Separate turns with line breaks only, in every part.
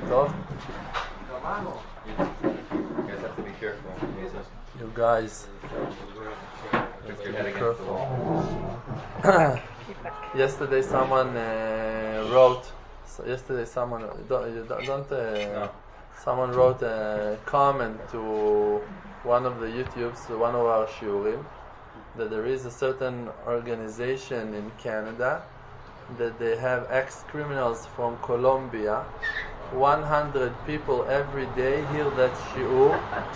טוב?
You guys have to be careful.
You guys have to be careful. Yesterday someone wrote. Yesterday someone
No.
Someone wrote a comment to one of the YouTubes, one of our shiurim, that there is a certain organization in Canada that they have ex-criminals from Colombia. 100 people every day hear that shiur.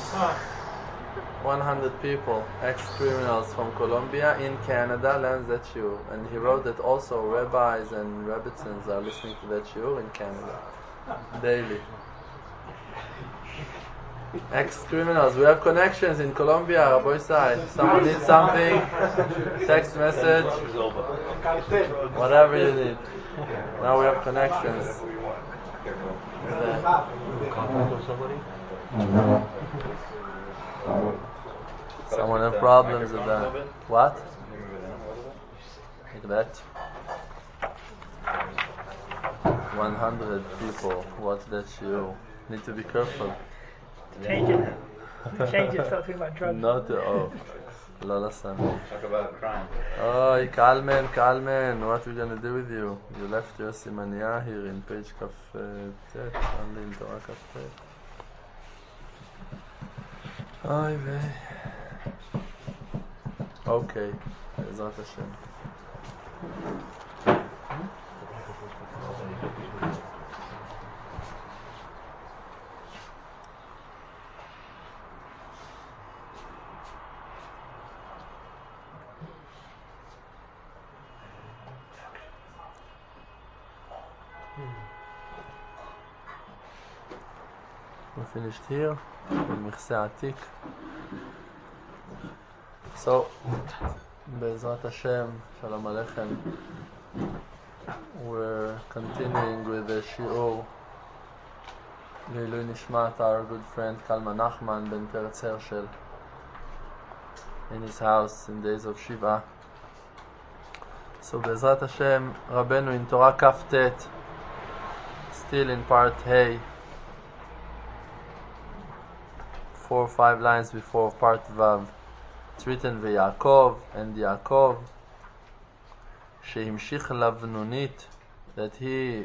100 people, ex-criminals from Colombia in Canada, learns that shiur. And he wrote that also rabbis and rebbitzins are listening to that shiur in Canada daily. Ex-criminals, we have connections in Colombia, Rabbi Isai. Someone needs something, text message, whatever you need. Now we have connections. Someone have problems with that. What? Like that. 100 people watch that show. Need to be careful.
Change it. Change it. Start talking about drugs.
Not Lola San.
Talk about crime.
Oh, Kalman, what are we gonna do with you? You left your simaniya here in page Kaftet, only in Torah Kaftet. Oy vey. Okay, Bezrat Hashem. We finished here with Michseh Atik. So, Be'ezrat Hashem, Shalom Aleichem, we're continuing with the shiur Leilui Nishmat, our good friend Kalman Nachman ben Peretz Hershel, in his house in days of Shiva. So, Be'ezrat Hashem, Rabbeinu in Torah Kaftet, still in part Hey, 4 or 5 lines before part Vav. It's written V'Yaakov and Yaakov Sheimshich Lavnunit, that he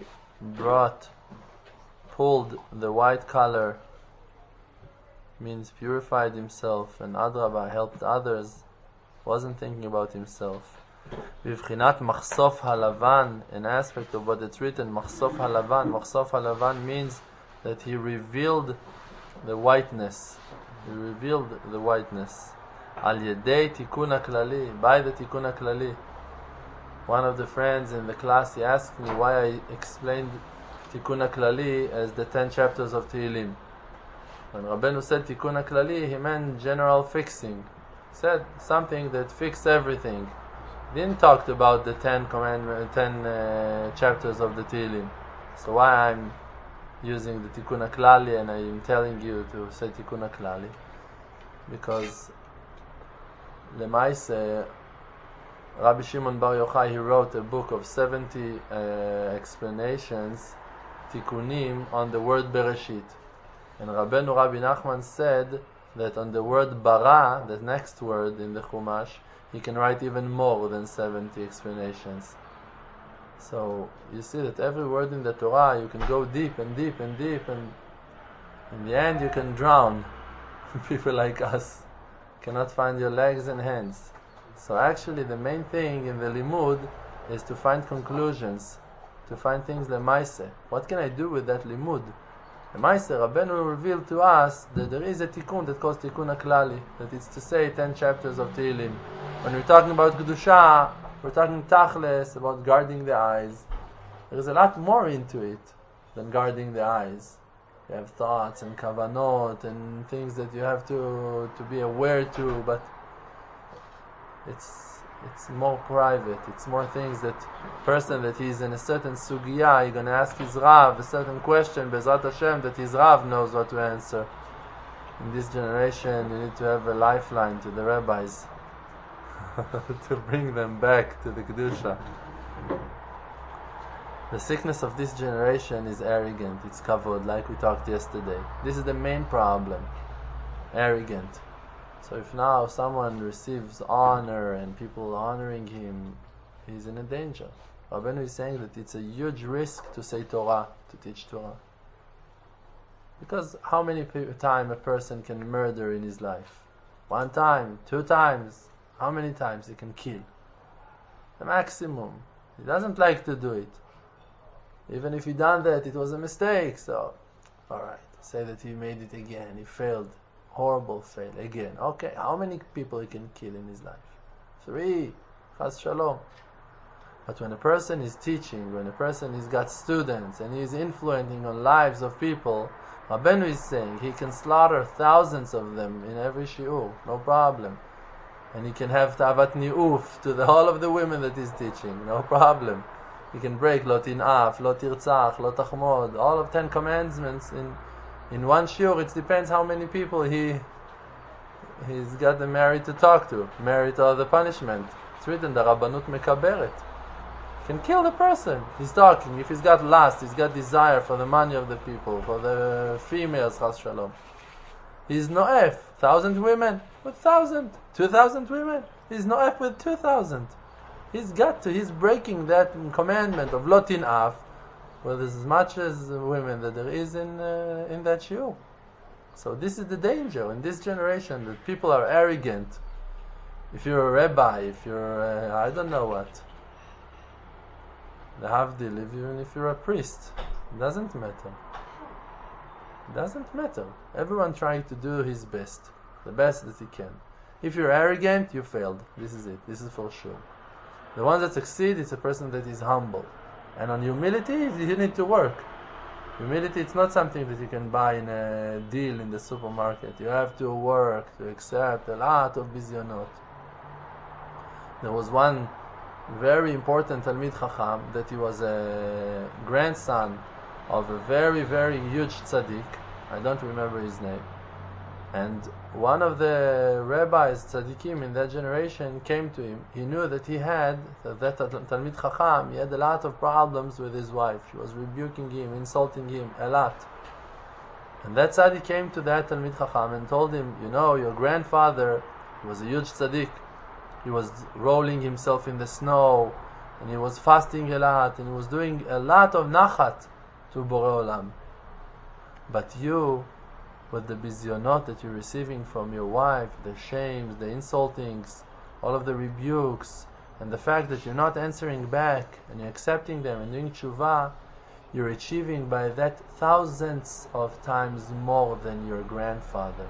pulled the white color, means purified himself, and Adrabah helped others, wasn't thinking about himself. V'vchinat Machsof Halavan, an aspect of what it's written, Machsof Halavan means that he revealed the whiteness. He revealed the whiteness. Al Yedei Tikkun HaKlali, by the Tikkun HaKlali. One of the friends in the class, he asked me why I explained Tikkun HaKlali as the 10 chapters of Tehillim. When Rabbeinu said Tikkun HaKlali, he meant general fixing. He said something that fixed everything. He didn't talk about the 10 chapters of the Tehillim. So why I'm using the Tikkun HaKlali and I'm telling you to say Tikkun HaKlali? Because Lemaise, Rabbi Shimon Bar Yochai, he wrote a book of 70 explanations, Tikkunim, on the word Bereshit. And Rabbeinu Rabbi Nachman said that on the word Bara, the next word in the Chumash, he can write even more than 70 explanations. So you see that every word in the Torah, you can go deep and deep and deep, and in the end you can drown. People like us cannot find your legs and hands. So actually the main thing in the limud is to find conclusions, to find things lemaise. What can I do with that limud? Lemaise, Rabbeinu revealed to us that there is a tikkun that calls Tikkun HaKlali, that it's to say 10 chapters of Tehillim. When we're talking about Kedusha, we're talking tachles, about guarding the eyes. There is a lot more into it than guarding the eyes. You have thoughts and kavanot and things that you have to be aware to, but it's more private. It's more things that person that he's in a certain sugya, he's going to ask his Rav a certain question, Bezrat Hashem, that his Rav knows what to answer. In this generation, you need to have a lifeline to the rabbis to bring them back to the Kedusha. The sickness of this generation is arrogant. It's kavod, like we talked yesterday. This is the main problem. Arrogant. So if now someone receives honor and people honoring him, he's in a danger. Rabbeinu is saying that it's a huge risk to say Torah, to teach Torah. Because how many times a person can murder in his life? 1 time, 2 times. How many times he can kill? The maximum. He doesn't like to do it. Even if he done that, it was a mistake. So, alright, say that he made it again. He failed. Horrible fail again. Okay, how many people he can kill in his life? 3. Chas shalom. But when a person is teaching, when a person has got students and he is influencing on lives of people, Rabbeinu is saying he can slaughter thousands of them in every shiur, no problem. And he can have tavat ni'uf to all of the women that he's teaching, no problem. He can break lo tin'af, lo tirtzach, lo tachmod, all of 10 commandments in one shiur. It depends how many people he's got the merit to talk to, merit or the punishment. It's written, the Rabbanut mekaberet. Can kill the person. He's talking. If he's got lust, he's got desire for the money of the people, for the females, chas shalom. He's no'ef. 1,000 women with 1,000. 2,000 women. He's no'ef with 2,000. He's breaking that commandment of lo tin'af with as much as women that there is in that shiur. So this is the danger in this generation, that people are arrogant. If you're a rabbi, if you're I don't know what, the havdil, even if you're a priest, it doesn't matter. It doesn't matter. Everyone trying to do his best, the best that he can. If you're arrogant, you failed. This is it. This is for sure. The one that succeeds is a person that is humble. And on humility, you need to work. Humility, it's not something that you can buy in a deal in the supermarket. You have to work to accept a lot of bizyonot. There was one very important Talmid Chacham that he was a grandson of a very, very huge tzaddik. I don't remember his name. And one of the rabbis, tzaddikim in that generation, came to him. He knew that he had, that Talmid Chacham, he had a lot of problems with his wife. She was rebuking him, insulting him a lot. And that tzaddik came to that Talmid Chacham and told him, you know, your grandfather, he was a huge tzaddik. He was rolling himself in the snow, and he was fasting a lot, and he was doing a lot of nachat to Borei Olam. But you, with the bizyonot that you're receiving from your wife, the shames, the insultings, all of the rebukes, and the fact that you're not answering back, and you're accepting them and doing tshuva, you're achieving by that thousands of times more than your grandfather.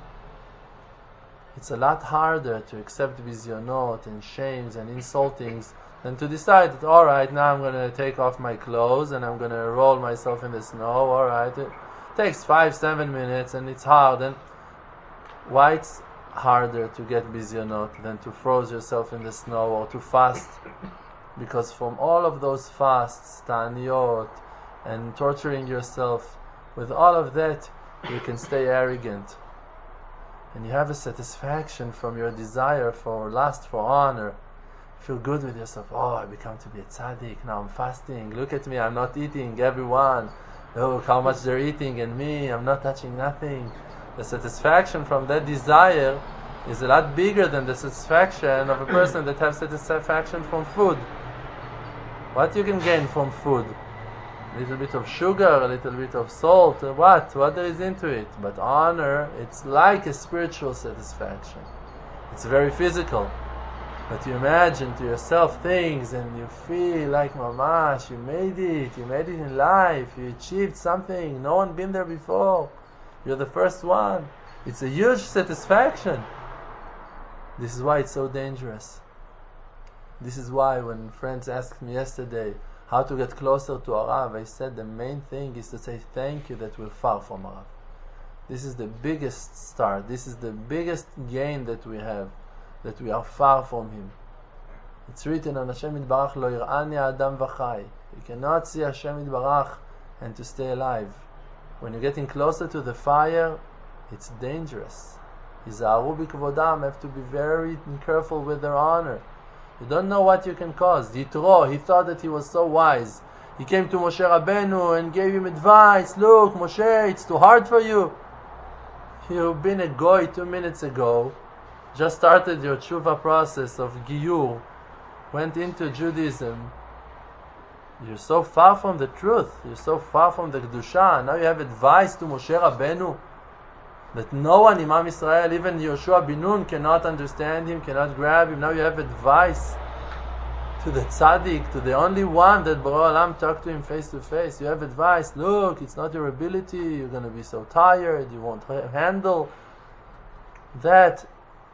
It's a lot harder to accept bizyonot and shames and insultings than to decide that, alright, now I'm going to take off my clothes and I'm going to roll myself in the snow. Alright, it takes 5-7 minutes and it's hard. And why it's harder to get bizyonot than to froze yourself in the snow or to fast? Because from all of those fasts, ta'aniyot, and torturing yourself, with all of that, you can stay arrogant. And you have a satisfaction from your desire for lust, for honor. You feel good with yourself. Oh, I become to be a tzaddik. Now I'm fasting. Look at me. I'm not eating. Everyone. Look how much they're eating. And me, I'm not touching nothing. The satisfaction from that desire is a lot bigger than the satisfaction of a person that has satisfaction from food. What you can gain from food? A little bit of sugar, a little bit of salt, what there is into it. But honor, it's like a spiritual satisfaction. It's very physical. But you imagine to yourself things and you feel like mamash, you made it in life, you achieved something, no one been there before. You're the first one. It's a huge satisfaction. This is why it's so dangerous. This is why when friends asked me yesterday how to get closer to Arav, I said the main thing is to say thank you that we're far from Arav. This is the biggest start. This is the biggest gain that we have, that we are far from Him. It's written on Hashem Yitbarach, Lo yir'ani Adam v'chai. You cannot see Hashem Yitbarach and to stay alive. When you're getting closer to the fire, it's dangerous. Hizaru b'kvodam, have to be very careful with their honor. You don't know what you can cause. Yitro, he thought that he was so wise. He came to Moshe Rabbeinu and gave him advice. Look, Moshe, it's too hard for you. You've been a goy 2 minutes ago. Just started your tshuva process of Giyur. Went into Judaism. You're so far from the truth. You're so far from the Kedusha. Now you have advice to Moshe Rabbeinu that no one, Imam Israel, even Yoshua bin Nun, cannot understand him, cannot grab him. Now you have advice to the tzaddik, to the only one that Borei Olam talked to him face to face. You have advice. Look, it's not your ability. You're going to be so tired. You won't handle. That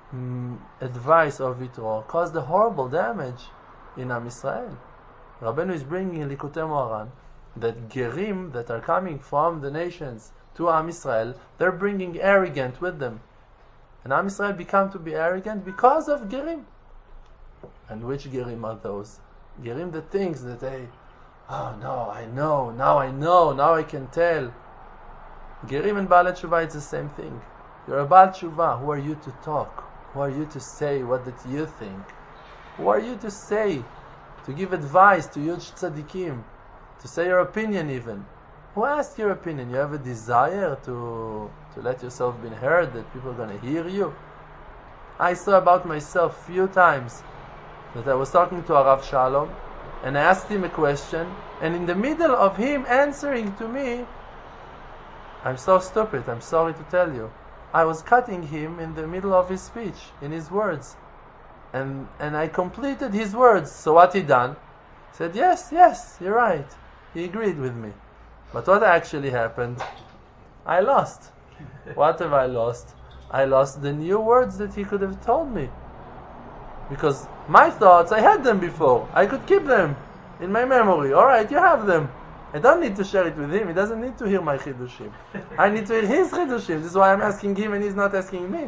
advice of Yitro caused a horrible damage in Am Israel. Rabbeinu is bringing in Likutei Moharan that Gerim that are coming from the nations to Am Israel, they're bringing arrogant with them. And Am Israel become to be arrogant because of Gerim. And which Gerim are those? Gerim that thinks that they, oh no, I know, now I can tell. Gerim and Baalei Tshuva, it's the same thing. You're a Baal Tshuva. Who are you to talk? Who are you to say what that you think? Who are you to say? To give advice to huge tzaddikim? To say your opinion even? Who asked your opinion? You have a desire to let yourself be heard, that people are going to hear you? I saw about myself few times that I was talking to Arav Shalom and I asked him a question, and in the middle of him answering to me, I'm so stupid, I'm sorry to tell you, I was cutting him in the middle of his speech, in his words. And I completed his words. So what he done? He said, yes, you're right. He agreed with me. But what actually happened? I lost. What have I lost? I lost the new words that he could have told me. Because my thoughts, I had them before. I could keep them in my memory. Alright, you have them. I don't need to share it with him. He doesn't need to hear my chidushim. I need to hear his chidushim. This is why I'm asking him and he's not asking me.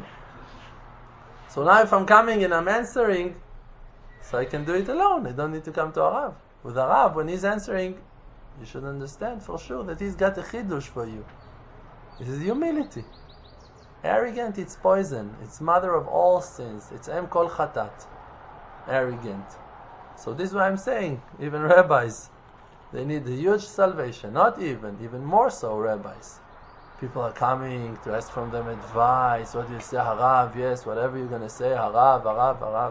So now if I'm coming and I'm answering, so I can do it alone. I don't need to come to Arav. With Arav, when he's answering, you should understand for sure that he's got a chidush for you. This is humility. Arrogant, it's poison. It's mother of all sins. It's em kol chatat. Arrogant. So this is what I'm saying. Even rabbis, they need a huge salvation. Not even more so rabbis. People are coming to ask from them advice. What do you say, Harav? Yes, whatever you're going to say, Harav.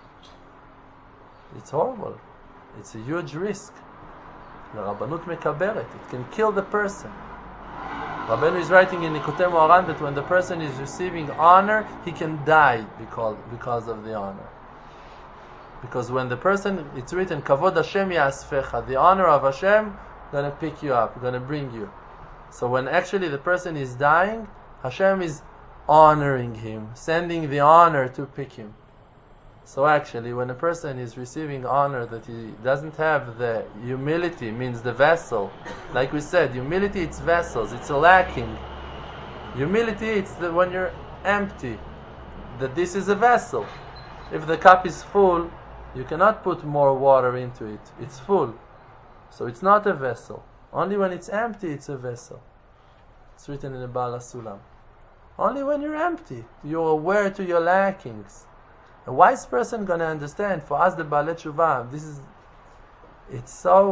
It's horrible. It's a huge risk. The Rabbanut mekaberet. It can kill the person. Rabbeinu is writing in Likutei Moharan that when the person is receiving honor, he can die because of the honor. Because when the person, it's written, Kavod Hashem yasfecha, the honor of Hashem, going to pick you up, going to bring you. So when actually the person is dying, Hashem is honoring him, sending the honor to pick him. So actually, when a person is receiving honor that he doesn't have the humility, means the vessel. Like we said, humility, it's vessels, it's a lacking. Humility, it's when you're empty, that this is a vessel. If the cup is full, you cannot put more water into it. It's full. So it's not a vessel. Only when it's empty, it's a vessel. It's written in the Baal HaSulam. Only when you're empty, you're aware to your lackings. A wise person gonna understand. For us, the Baalei Tshuva, it's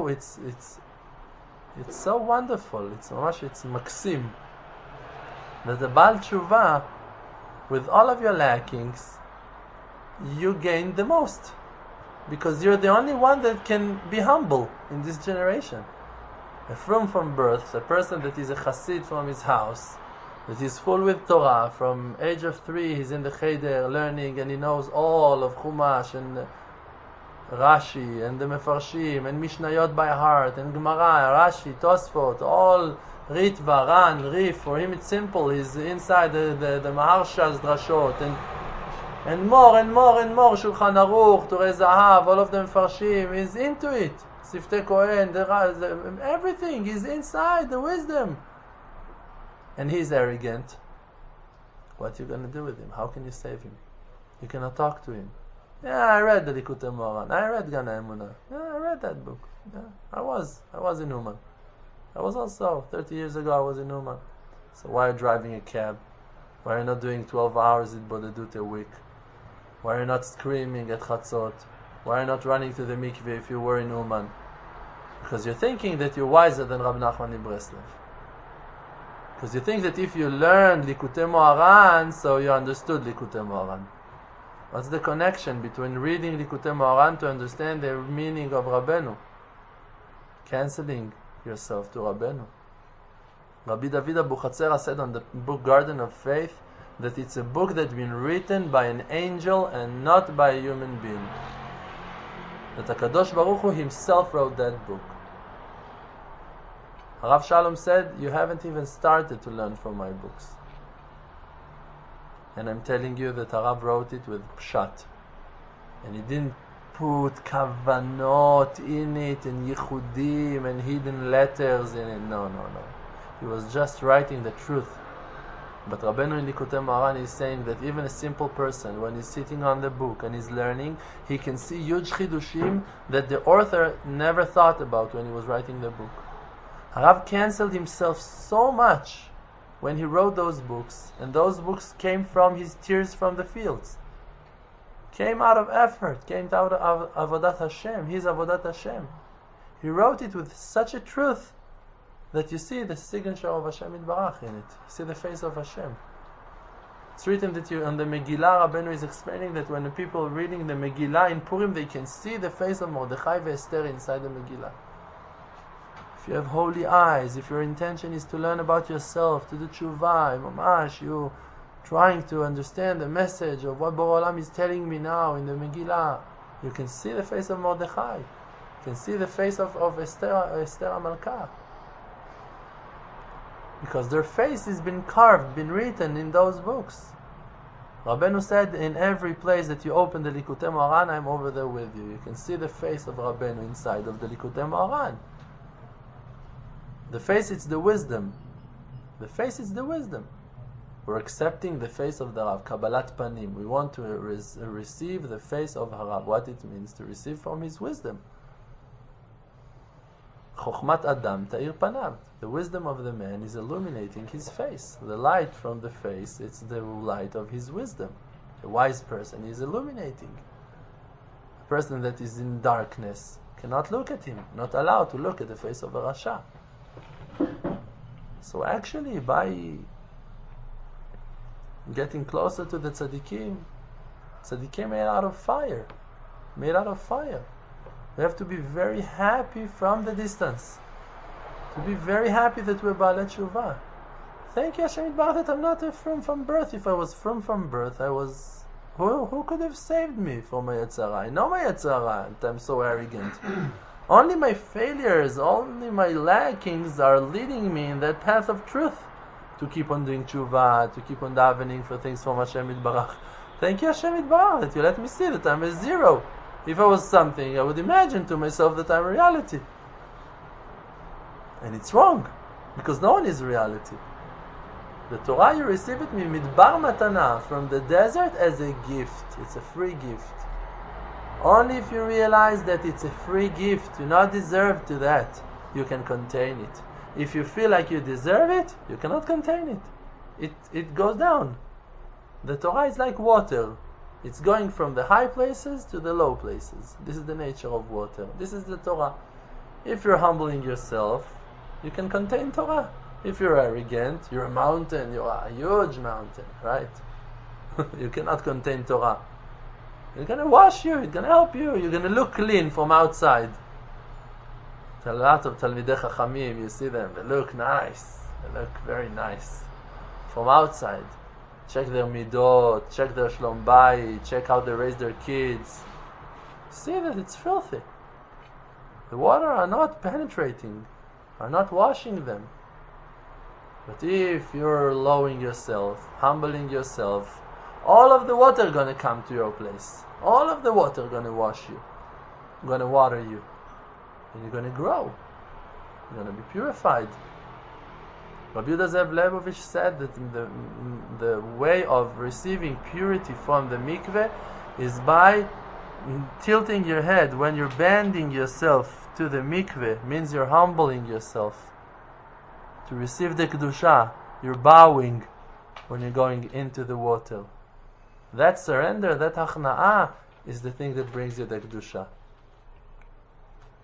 so wonderful. It's maksim that the Baal Tshuva, with all of your lackings, you gain the most, because you're the only one that can be humble in this generation. A frum from birth, a person that is a chassid from his house, that is full with Torah. From age of 3, he's in the cheder learning, and he knows all of Chumash and Rashi and the Mefarshim and Mishnayot by heart and Gemara, Rashi, Tosfot, all Ritva, Ran, Rif. For him it's simple. He's inside the Maharsha's drashot and more, Shulchan Aruch, Turei Zahav, all of the Mefarshim. He's into it. Siftei Kohen, everything is inside the wisdom. And he's arrogant. What are you going to do with him? How can you save him? You cannot talk to him. Yeah, I read the Likutei Moharan. I read Gan HaEmunah. Yeah, I read that book. Yeah, I was in Uman. I was also, 30 years ago, I was in Uman. So why are you driving a cab? Why are you not doing 12 hours in Bodedut a week? Why are you not screaming at Chatzot? Why are you not running to the mikveh if you were in Uman? Because you're thinking that you're wiser than Rab Nachman Breslev. Because you think that if you learned Likutei Moharan, so you understood Likutei Moharan. What's the connection between reading Likutei Moharan to understand the meaning of Rabbeinu? Canceling yourself to Rabbeinu. Rabbi David Abuchatzera said on the book Garden of Faith that it's a book that's been written by an angel and not by a human being. That HaKadosh Baruch Hu himself wrote that book. Rav Shalom said, you haven't even started to learn from my books. And I'm telling you that Harav wrote it with pshat. And he didn't put kavanot in it and yichudim and hidden letters in it. No. He was just writing the truth. But Rabbeinu in Likutei Moharan is saying that even a simple person, when he's sitting on the book and he's learning, he can see huge chidushim that the author never thought about when he was writing the book. Harav canceled himself so much when he wrote those books, and those books came from his tears from the fields. Came out of effort, came out of Avodat Hashem, his Avodat Hashem. He wrote it with such a truth that you see the signature of Hashem Yitbarach in it. You see the face of Hashem. It's written that on the Megillah, Rabbeinu is explaining that when the people reading the Megillah in Purim, they can see the face of Mordechai and Esther inside the Megillah. If you have holy eyes, if your intention is to learn about yourself, to do tshuva, mamash, you trying to understand the message of what Borei Olam is telling me now in the Megillah, you can see the face of Mordechai. You can see the face of Esther HaMalkah. Because their face has been carved, been written in those books. Rabbeinu said, in every place that you open the Likutei Moharan, I'm over there with you. You can see the face of Rabbeinu inside of the Likutei Moharan. The face, it's the wisdom. The face is the wisdom. We're accepting the face of the Rav, Kabbalat Panim. We want to receive the face of Harav. What it means to receive from his wisdom. Chokhmat Adam Ta'ir Panav. The wisdom of the man is illuminating his face. The light from the face, it's the light of his wisdom. A wise person is illuminating. A person that is in darkness cannot look at him, not allowed to look at the face of a Rasha. So actually, by getting closer to the tzaddikim made out of fire. Made out of fire. We have to be very happy from the distance. To be very happy that we're Baalei Tshuva. Thank you, Hashem Yitbarach, that I'm not a frum from birth. If I was frum from birth, I was... Who could have saved me from my Yetzer Hara? I know my Yetzer Hara, and I'm so arrogant. Only my failures, only my lackings are leading me in that path of truth. To keep on doing tshuva, to keep on davening for things from Hashem Yitbarach. Thank you, Hashem Yitbarach, that you let me see that I'm a zero. If I was something, I would imagine to myself that I'm reality. And it's wrong, because no one is reality. The Torah, you receive it midbar matana, from the desert, as a gift. It's a free gift. Only if you realize that it's a free gift, you not deserve to that, you can contain it. If you feel like you deserve it, you cannot contain it. It goes down. The Torah is like water. It's going from the high places to the low places. This is the nature of water. This is the Torah. If you're humbling yourself, you can contain Torah. If you're arrogant, you're a mountain, you're a huge mountain, right? You cannot contain Torah. It's going to wash you, it's going to help you, you're going to look clean from outside. A lot of Talmidei Chachamim, you see them, they look nice, they look very nice. From outside. Check their midot, check their shlom bayit, check how they raise their kids. See that it's filthy. The water are not penetrating, are not washing them. But if you're lowering yourself, humbling yourself, all of the water going to come to your place. All of the water going to wash you, going to water you. And you're going to grow. You're going to be purified. Rabbi Yehuda Zev Leibovich said that the way of receiving purity from the mikveh is by tilting your head. When you're bending yourself to the mikveh, means you're humbling yourself. To receive the kedusha, you're bowing when you're going into the water. That surrender, that hachna'ah, is the thing that brings you the kedusha.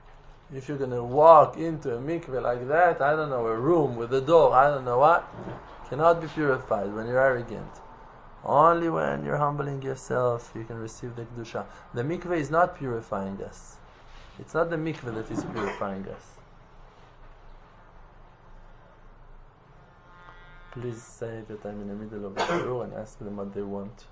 If you're going to walk into a mikveh like that, I don't know, a room with a door, I don't know what, cannot be purified when you're arrogant. Only when you're humbling yourself, you can receive the Kedusha. The mikveh is not purifying us. It's not the mikveh that is purifying us. Please say that I'm in the middle of a shiur and ask them what they want.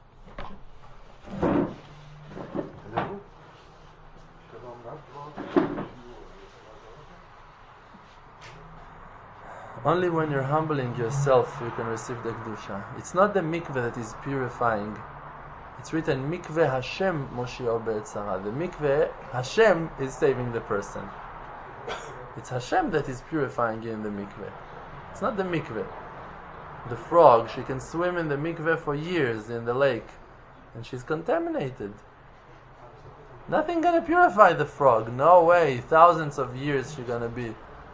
Only when you're humbling yourself you can receive the Kedusha. It's not the mikveh that is purifying. It's written, mikveh Hashem Moshio Be'etzara. The mikveh, Hashem is saving the person. It's Hashem that is purifying you in the mikveh. It's not the mikveh. The frog, she can swim in the mikveh for years in the lake, and she's contaminated. Nothing gonna purify the frog. No way. Thousands of years she's gonna be.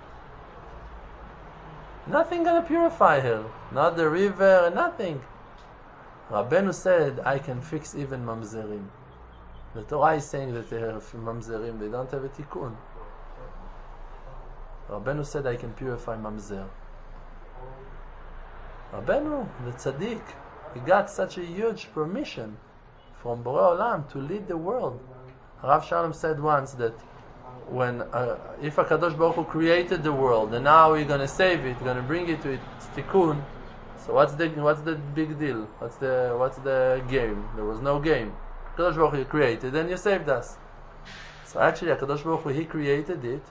Nothing gonna purify her. Not the river, nothing. Rabbeinu said, I can fix even mamzerim. The Torah is saying that they have mamzerim, they don't have a tikkun. Rabbeinu said, I can purify mamzer. Rabbeinu, the tzaddik, he got such a huge permission from Borei Olam to lead the world. Rav Shalom said once that when if HaKadosh Baruch Hu created the world and now we're going to save it, going to bring it to its tikkun, so what's the big deal? What's the game? There was no game. HaKadosh Baruch Hu created and you saved us. So actually HaKadosh Baruch Hu, he created it,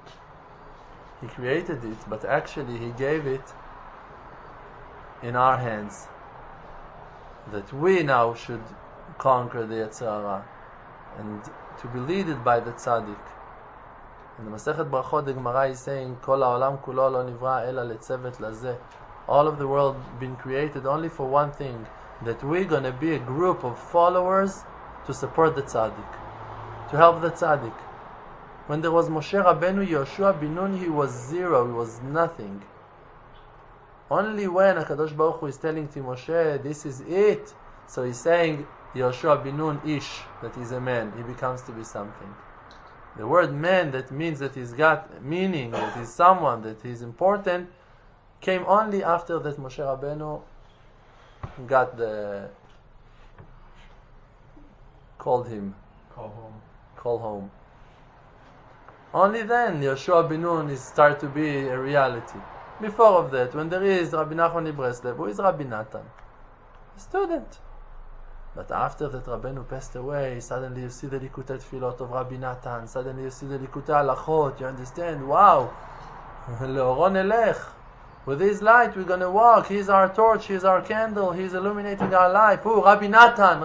but actually he gave it in our hands, that we now should conquer the Yetzer Hara and to be led by the tzaddik. In the Masechet Brachot, the Gemara is saying, Kol ha'olam kulo lo nivra ela letzevet lazeh. All of the world been created only for one thing, that we're going to be a group of followers to support the tzaddik, to help the tzaddik. When there was Moshe Rabbeinu, Yoshua bin Nun, he was zero, he was nothing. Only when HaKadosh Baruch Hu is telling to Moshe, this is it, so he's saying, Yoshua bin Nun ish, that he's a man, he becomes to be something. The word man, that means that he's got meaning, that he's someone, that he's important, came only after that Moshe Rabbeinu got called home. Only then Yoshua bin Nun is start to be a reality. Before of that, when there is Rabbi Nachman Ibreslev, who is Rabbi Natan? A student. But after that Rabbeinu passed away, suddenly you see the Likutei Tfilot of Rabbi Natan, suddenly you see the Likutei Halachot, you understand, wow, Le'oro nelech. With his light we're going to walk, he's our torch, he's our candle, he's illuminating our life. Who? Rabbi Natan.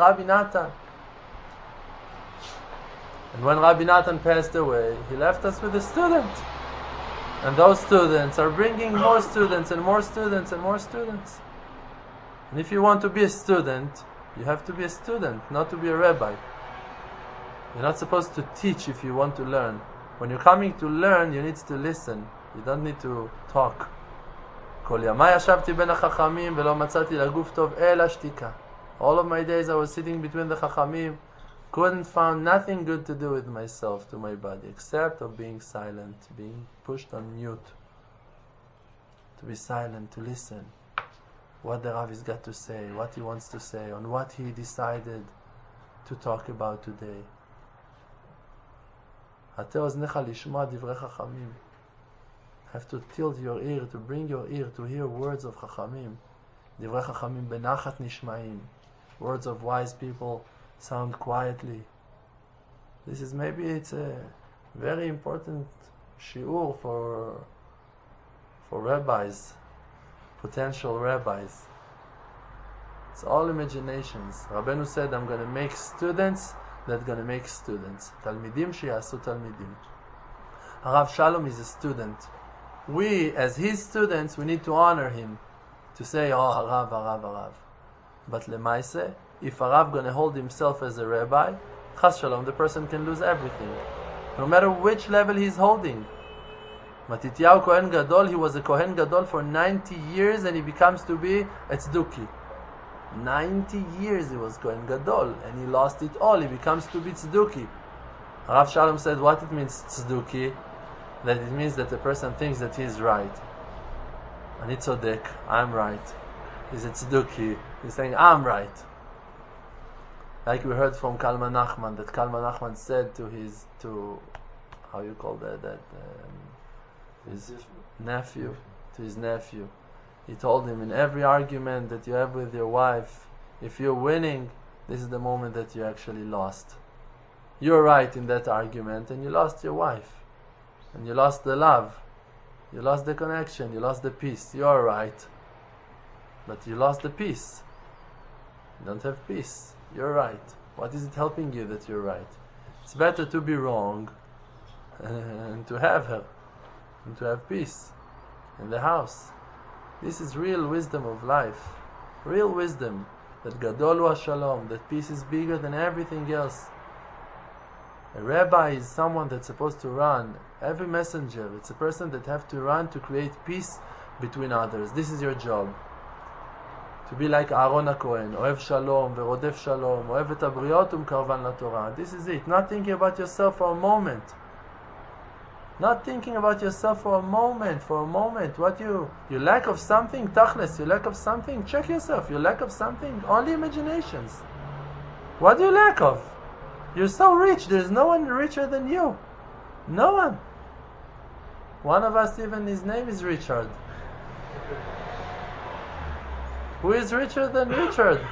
And when Rabbi Natan passed away, he left us with a student. And those students are bringing more students and more students and more students. And if you want to be a student, you have to be a student, not to be a rabbi. You're not supposed to teach if you want to learn. When you're coming to learn, you need to listen. You don't need to talk. All of my days I was sitting between the Chachamim, couldn't find nothing good to do with myself, to my body, except of being silent, being pushed on mute. To be silent, to listen. What the Rav has got to say, what he wants to say, on what he decided to talk about today. Have to tilt your ear, to bring your ear to hear words of Chachamim. Divrei Chachamim benachat nishmaim. Words of wise people sound quietly. This is maybe it's a very important shiur for rabbis, potential rabbis. It's all imaginations. Rabbeinu said, I'm going to make students that are going to make students. Talmidim sheyasu talmidim. Rav Shalom is a student. We, as his students, we need to honor him, to say, oh, Harav. But lemaise, if Harav going to hold himself as a rabbi, Chas Shalom, the person can lose everything, no matter which level he's holding. Matityahu Kohen Gadol, he was a Kohen Gadol for 90 years and he becomes to be a Tzduki. 90 years he was Kohen Gadol and he lost it all, he becomes to be Tzduki. Rav Shalom said, what it means Tzduki? that it means that the person thinks that he is right. Ani tzodek, I'm right. He's a tzduki. He's saying, I'm right. Like we heard from Kalman Nachman, that Kalman Nachman said to his, how you call his nephew, to his nephew. He told him, in every argument that you have with your wife, if you're winning, this is the moment that you actually lost. You're right in that argument, and you lost your wife. And you lost the love. You lost the connection. You lost the peace. You're right. But you lost the peace. You don't have peace. You're right. What is it helping you that you're right? It's better to be wrong and to have her. And to have peace in the house. This is real wisdom of life. Real wisdom. That Gadol hu Shalom. That peace is bigger than everything else. A rabbi is someone that's supposed to run. Every messenger, it's a person that have to run to create peace between others. This is your job. To be like Aaron HaKohen, Ohev Shalom, Verodef Shalom, Ohev et Habriot Umkarvan LaTorah. This is it. Not thinking about yourself for a moment. Not thinking about yourself for a moment. What you lack of something, tachlis, you lack of something, check yourself. You lack of something, only imaginations. What do you lack of? You're so rich, there's no one richer than you. No one. One of us, even his name is Richard. Who is richer than Richard?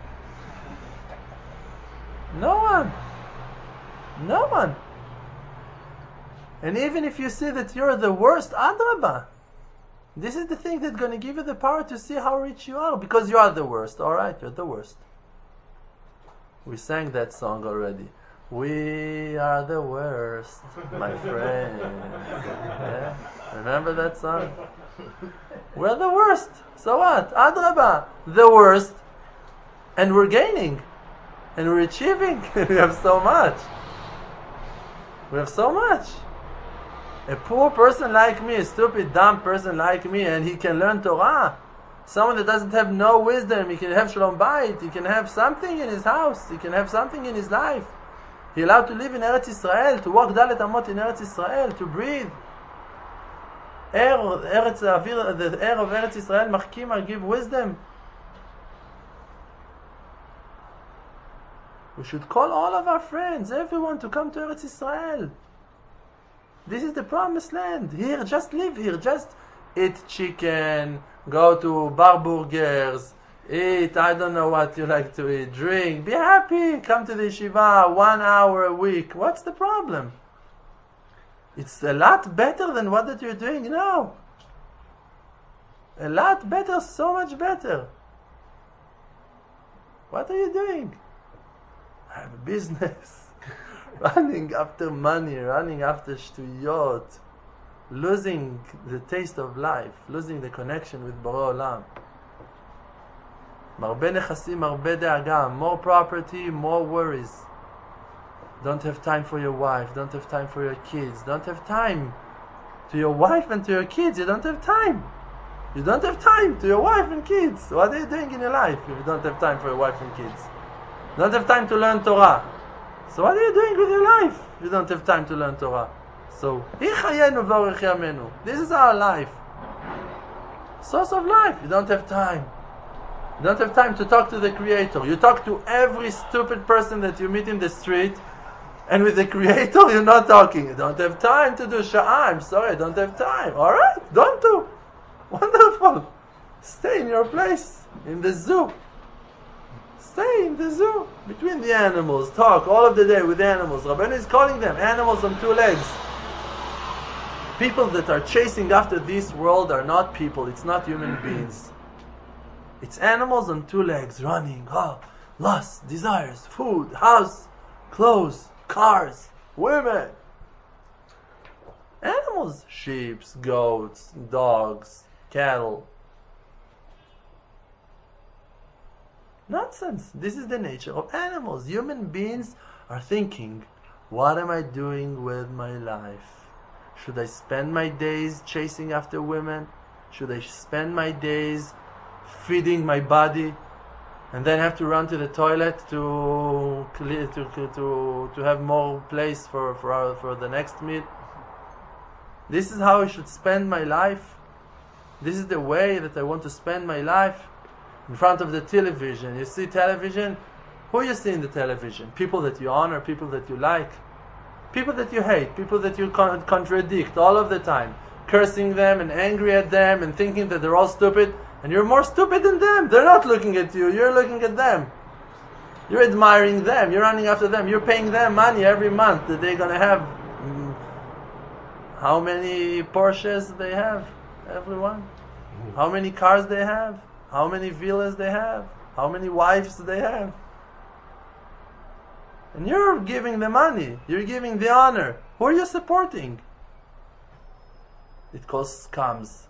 No one. No one. And even if you see that you're the worst, Adrabah. This is the thing that's going to give you the power to see how rich you are, because you are the worst. Alright, you're the worst. We sang that song already. We are the worst, my friends. Yeah? Remember that song? We're the worst. So what? Adrabah, the worst. And we're gaining. And we're achieving. We have so much. We have so much. A poor person like me, a stupid, dumb person like me, and he can learn Torah. Someone that doesn't have no wisdom, he can have Shalom Bayit, he can have something in his house, he can have something in his life. He's allowed to live in Eretz Israel, to walk Dalet Amot in Eretz Israel, to breathe. The air of Eretz Israel, Machkima, give wisdom. We should call all of our friends, everyone, to come to Eretz Israel. This is the promised land. Here, just live here, just eat chicken, go to bar burgers, eat, I don't know what you like to eat, drink, be happy, come to the yeshiva 1 hour a week. What's the problem? It's a lot better than what that you're doing now. A lot better, so much better. What are you doing? I have a business. Running after money, running after shtuyot, losing the taste of life, losing the connection with Borei Olam. Marbe nechasim, marbe de'aga, more property, more worries. Don't have time for your wife, don't have time for your kids, don't have time to your wife and to your kids, you don't have time. You don't have time to your wife and kids. What are you doing in your life if you don't have time for your wife and kids? You don't have time to learn Torah. So what are you doing with your life? You don't have time to learn Torah. So, this is our life. Source of life. You don't have time. You don't have time to talk to the Creator. You talk to every stupid person that you meet in the street, and with the Creator you're not talking. You don't have time to do Sha'ah. I'm sorry, I don't have time. Alright, don't do. Wonderful. Stay in your place, in the zoo. Stay in the zoo, between the animals, talk all of the day with the animals. Rabbeinu is calling them animals on two legs. People that are chasing after this world are not people, it's not human beings. It's animals on two legs, running, lust, desires, food, house, clothes, cars, women. Animals, sheep, goats, dogs, cattle. Nonsense. This is the nature of animals. Human beings are thinking, what am I doing with my life? Should I spend my days chasing after women? Should I spend my days feeding my body and then have to run to the toilet to have more place for the next meal? This is how I should spend my life? This is the way that I want to spend my life? In front of the television. You see television? Who you see in the television? People that you honor, people that you like, people that you hate, people that you contradict all of the time, cursing them and angry at them and thinking that they're all stupid, and you're more stupid than them. They're not looking at you, you're looking at them. You're admiring them, you're running after them, you're paying them money every month that they're going to have. How many Porsches they have, everyone? How many cars they have? How many villas they have? How many wives they have? And you're giving the money. You're giving the honor. Who are you supporting? It calls scams.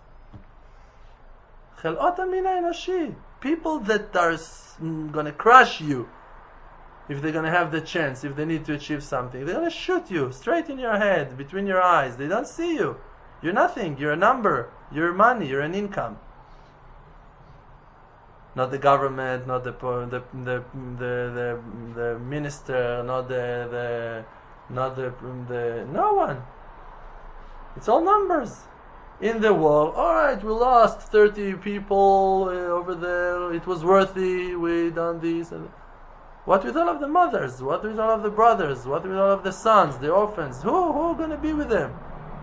People that are going to crush you if they're going to have the chance, if they need to achieve something. They're going to shoot you straight in your head, between your eyes. They don't see you. You're nothing. You're a number. You're money. You're an income. Not the government, not the minister, not the no one. It's all numbers. In the war, all right, we lost 30 people over there. It was worthy. We done this. What with all of the mothers? What with all of the brothers? What with all of the sons, the orphans? Who gonna be with them?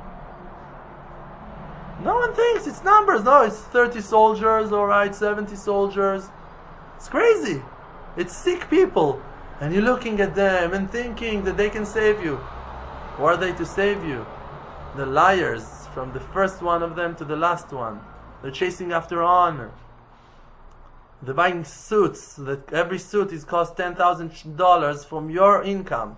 No one thinks it's numbers. No, it's 30 soldiers, alright, 70 soldiers. It's crazy. It's sick people. And you're looking at them and thinking that they can save you. Who are they to save you? The liars, from the first one of them to the last one. They're chasing after honor. They're buying suits, that every suit is cost $10,000 from your income.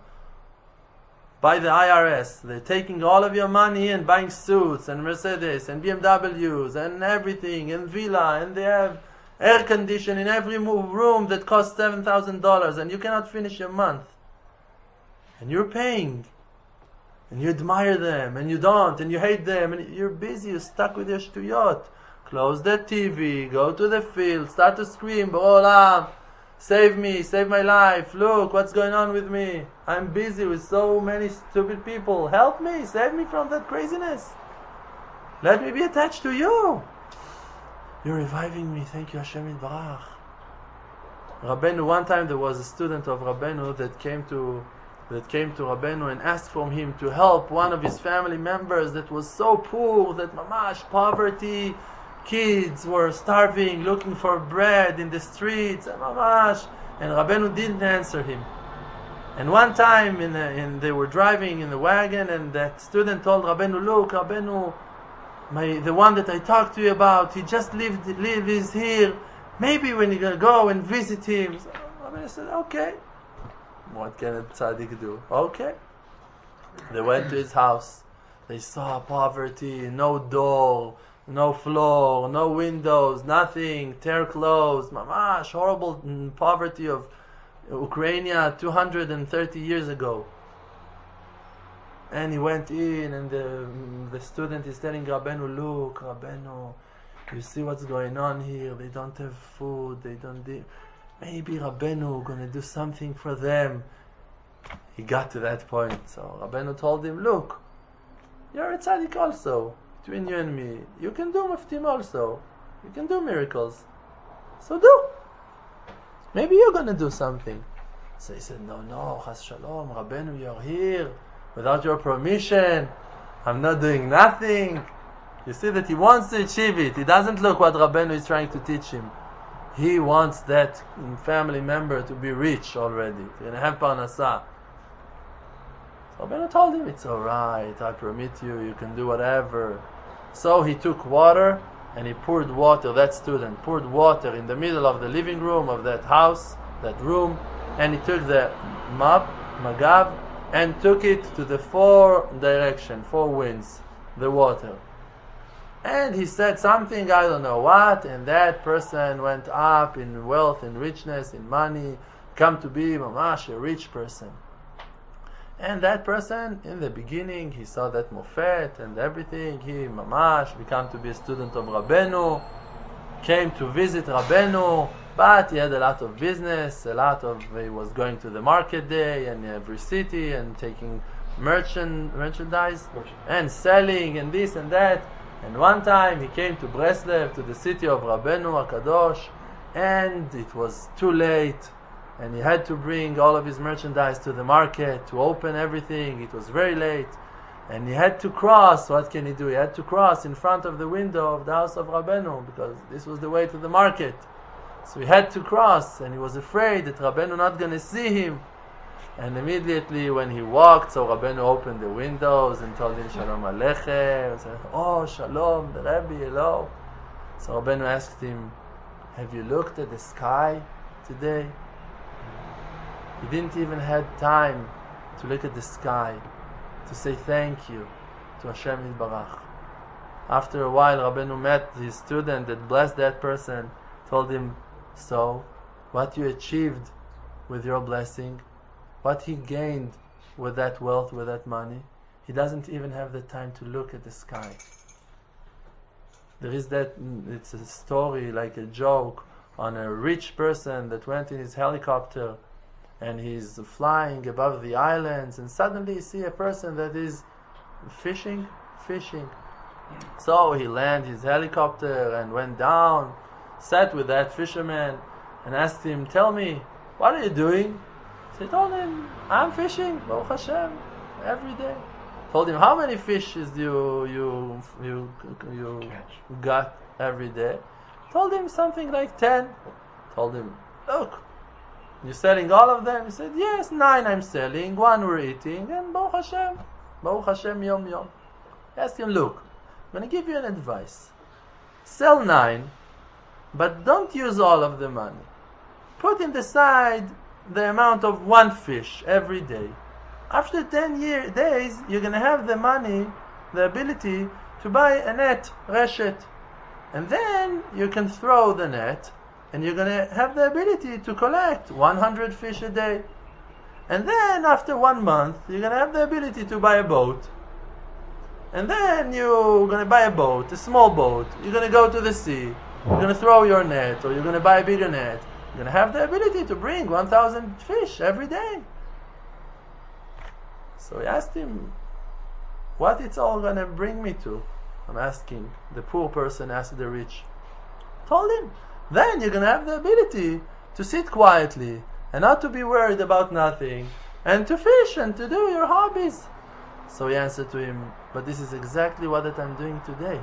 By the IRS. They're taking all of your money and buying suits and Mercedes and BMWs and everything and villa, and they have air conditioning in every room that costs $7,000, and you cannot finish a month. And you're paying. And you admire them, and you don't, and you hate them, and you're busy, you're stuck with your shtuyot. Close the TV, go to the field, start to scream, B'olam, save me, save my life, look what's going on with me. I'm busy with so many stupid people. Help me, save me from that craziness. Let me be attached to you. You're reviving me, thank you Hashem Yitbarach. Rabbeinu, one time there was a student of Rabbeinu that came to Rabbeinu and asked from him to help one of his family members that was so poor that mamash, poverty, kids were starving, looking for bread in the streets, and mamash, and Rabbeinu didn't answer him. And one time they were driving in the wagon, and that student told Rabbeinu, look, Rabbeinu, the one that I talked to you about, he just lives here. Maybe when you're going to go and visit him. So Rabbeinu said, okay. What can a tzaddik do? Okay. They went to his house. They saw poverty, no door, no floor, no windows, nothing, tear clothes, mamash, horrible poverty of Ukraine 230 years ago. And he went in, and the student is telling Rabbeinu, look, Rabbeinu, you see what's going on here? They don't have food, they don't... Maybe Rabbeinu gonna do something for them. He got to that point. So Rabbeinu told him, look, you're a tzaddik also. Between you and me, you can do muftim also. You can do miracles. So do. Maybe you're gonna do something. So he said, no, chas shalom, Rabbeinu, you're here without your permission. I'm not doing nothing. You see that he wants to achieve it. He doesn't look what Rabbeinu is trying to teach him. He wants that family member to be rich already, to have parnasah. So Rabbeinu told him, it's alright, I permit you, you can do whatever. So he took water, and he poured water, that student poured water in the middle of the living room of that house, that room, and he took the magav, and took it to the four winds, the water. And he said something, I don't know what, and that person went up in wealth, in richness, in money, come to be mamash, a rich person. And that person, in the beginning, he saw that mofet and everything, he mamash, became to be a student of Rabbeinu, came to visit Rabbeinu, but he had a lot of business, he was going to the market day, and every city, and taking merchandise and selling and this and that. And one time he came to Breslev, to the city of Rabbeinu HaKadosh, and it was too late, and he had to bring all of his merchandise to the market to open everything. It was very late, and he had to cross. What can he do? He had to cross in front of the window of the house of Rabbeinu, because this was the way to the market. So he had to cross, and he was afraid that Rabbeinu not going to see him. And immediately when he walked, so Rabbeinu opened the windows and told him Shalom Aleichem. He said, "Oh, Shalom, the Rebbe, hello." So Rabbeinu asked him, "Have you looked at the sky today?" He didn't even have time to look at the sky, to say thank you to Hashem Yitbarach. After a while, Rabbeinu met his student that blessed that person, told him, "So, what you achieved with your blessing, what he gained with that wealth, with that money, he doesn't even have the time to look at the sky." There is that, it's a story, like a joke, on a rich person that went in his helicopter and he's flying above the islands, and suddenly you see a person that is fishing. So he landed his helicopter and went down, sat with that fisherman and asked him, "Tell me, what are you doing?" So he told him, "I'm fishing, Baruch Hashem, every day." Told him, "How many fishes you got every day?" Told him something like 10. Told him, "Look, you're selling all of them?" He said, "Yes, 9 I'm selling, 1 we're eating, and Baruch Hashem, yom yom." Asked him, "Look, I'm going to give you an advice. Sell 9, but don't use all of the money. Put in the side the amount of 1 fish every day. After 10 days, you're going to have the money, the ability to buy a net, reshet. And then you can throw the net, and you're going to have the ability to collect 100 fish a day. And then after 1 month, you're going to have the ability to buy a boat. And then you're going to buy a boat, a small boat. You're going to go to the sea. You're going to throw your net, or you're going to buy a bigger net. You're going to have the ability to bring 1,000 fish every day." So he asked him, "What it's all going to bring me to?" I'm asking. The poor person asked the rich. Told him, "Then you're going to have the ability to sit quietly and not to be worried about nothing, and to fish and to do your hobbies." So he answered to him, "But this is exactly what that I'm doing today.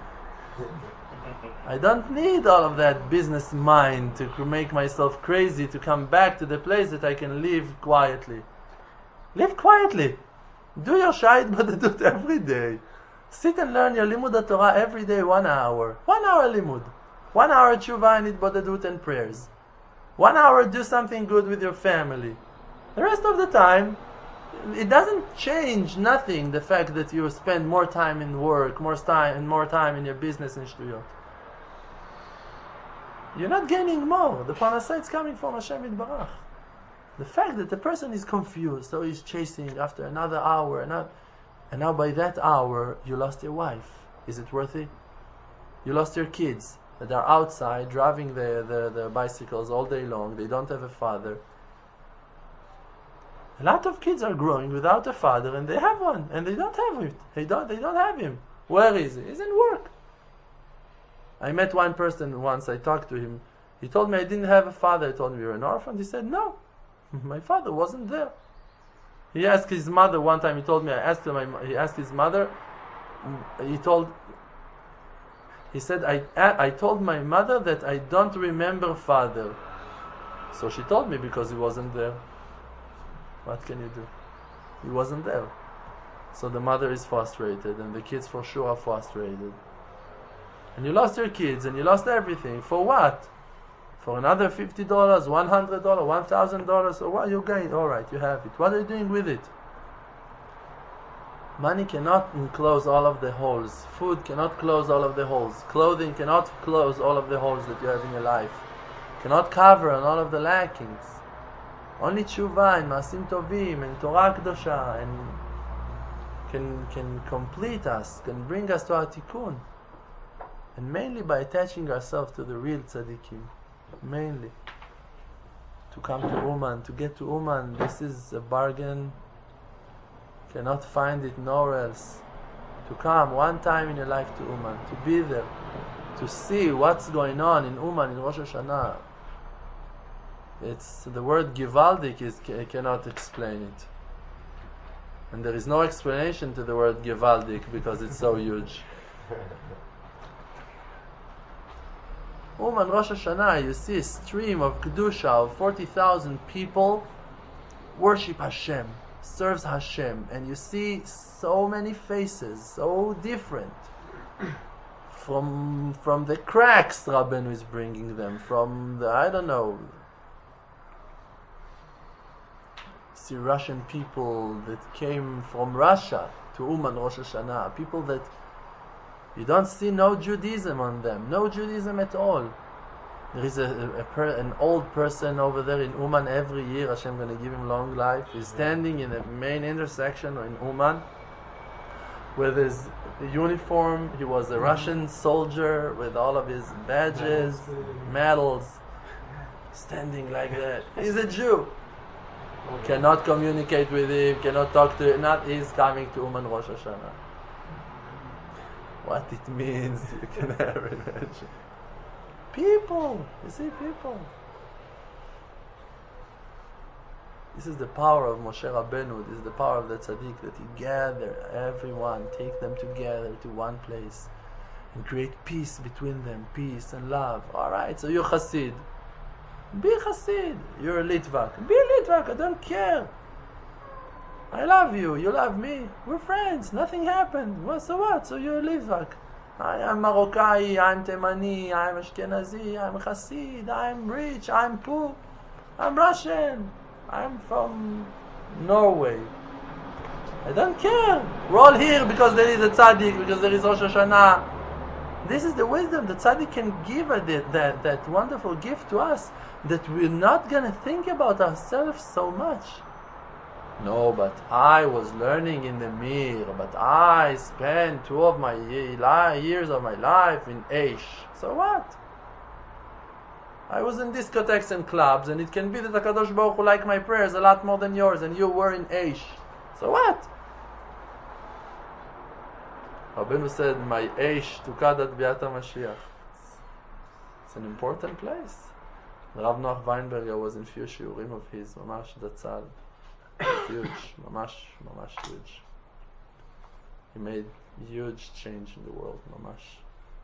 I don't need all of that business mind to make myself crazy to come back to the place that I can live quietly. Live quietly. Do your shait badadut every day. Sit and learn your limud Torah every day, 1 hour. 1 hour limud. 1 hour tshuva and badadut and prayers. 1 hour do something good with your family. The rest of the time, it doesn't change nothing, the fact that you spend more time in work, more time in your business and shtuyot. You're not gaining more. The parnasah is coming from Hashem Yitbarach. The fact that the person is confused, so he's chasing after another hour, and now by that hour, you lost your wife. Is it worth it? You lost your kids that are outside driving the bicycles all day long. They don't have a father. A lot of kids are growing without a father, and they have one, and they don't have it. They don't have him. Where is he? He's in work. I met one person once. I talked to him. He told me I didn't have a father. I told him, "You're an orphan?" He said, "No, my father wasn't there." He asked his mother one time. He told me, he asked his mother. He said, I told my mother that I don't remember father. So she told me, because he wasn't there. What can you do? He wasn't there. So the mother is frustrated, and the kids for sure are frustrated. And you lost your kids, and you lost everything. For what? For another $50, $100, $1,000, or what you gain? All right, you have it. What are you doing with it? Money cannot close all of the holes. Food cannot close all of the holes. Clothing cannot close all of the holes that you have in your life. Cannot cover on all of the lackings. Only tshuva and maasim tovim and Torah Kedosha can complete us, can bring us to our tikkun. And mainly by attaching ourselves to the real tzaddikim. Mainly. To come to Uman, to get to Uman, this is a bargain Cannot find it nowhere else. To come one time in your life to Uman, to be there, to see what's going on in Uman in Rosh Hashanah. It's the word Givaldik cannot explain it. And there is no explanation to the word Givaldik because it's so huge. Uman Rosh Hashanah, you see a stream of Kedusha of 40,000 people worship Hashem, serves Hashem, and you see so many faces, so different. From the cracks Rabbeinu is bringing them, from the, I don't know, see Russian people that came from Russia to Uman Rosh Hashanah, people that you don't see no Judaism on them, no Judaism at all. There is an old person over there in Uman every year, Hashem going to give him long life. He's standing in the main intersection in Uman with his uniform. He was a Russian soldier with all of his badges, medals, standing like that. He's a Jew. Cannot communicate with him, cannot talk to him. Not he's coming to Uman Rosh Hashanah. What it means, you can never imagine. People, you see people. This is the power of Moshe Rabbeinu. This is the power of the tzaddik, that he gather everyone, take them together to one place and create peace between them, peace and love. Alright, so you're Chassid. Be Chassid. You're a Litvak. Be a Litvak, I don't care. I love you, you love me. We're friends, nothing happened. Well, so what? So you're a Litvak. I am Marocai, I'm Temani, I'm Ashkenazi, I'm Chassid, I'm rich, I'm poor, I'm Russian, I'm from Norway. I don't care. We're all here because there is a tzaddik, because there is Rosh Hashanah. This is the wisdom. The tzaddik can give that wonderful gift to us, that we're not going to think about ourselves so much. No, but I was learning in the Mir, but I spent 2 of my years of my life in Aish. So what? I was in discotheques and clubs, and it can be that HaKadosh Baruch Hu liked my prayers a lot more than yours, and you were in Aish. So what? Rabbeinu said, my Aish tukadat biat HaMashiach. It's an important place. Rav Noach Weinberger was in few shiurim of his, Mamash Datzal. It's huge, mamash huge. He made huge change in the world, mamash.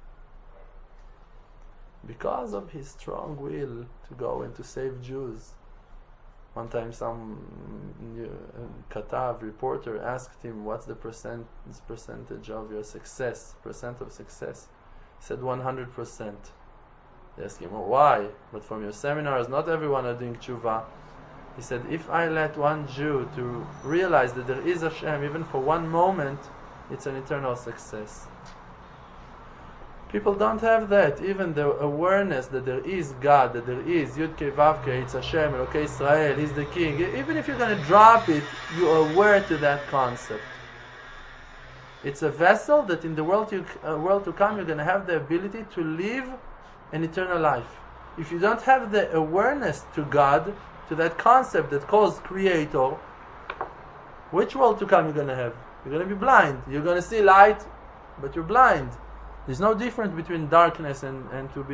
Because of his strong will to go and to save Jews. One time some Katav reporter asked him, what's the percentage of your success, percent of success? He said 100%. They asked him, well, why? But from your seminars, not everyone are doing tshuva. He said, if I let one Jew to realize that there is Hashem, even for one moment, it's an eternal success. People don't have that. Even the awareness that there is God, that there is Yud Kei Vav Kei, it's Hashem, Elokei Israel, He's the King. Even if you're going to drop it, you are aware to that concept. It's a vessel that in the world to come, you're going to have the ability to live an eternal life. If you don't have the awareness to God, to that concept that calls Creator, which world to come you're going to have? You're going to be blind. You're going to see light, but you're blind. There's no difference between darkness and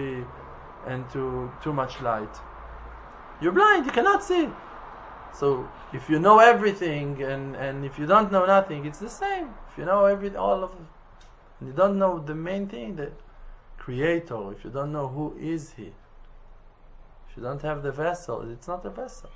too much light. You're blind, you cannot see. So if you know everything and if you don't know nothing, it's the same. If you know all of it, and you don't know the main thing, the Creator, if you don't know who is He, if you don't have the vessel, it's not a vessel.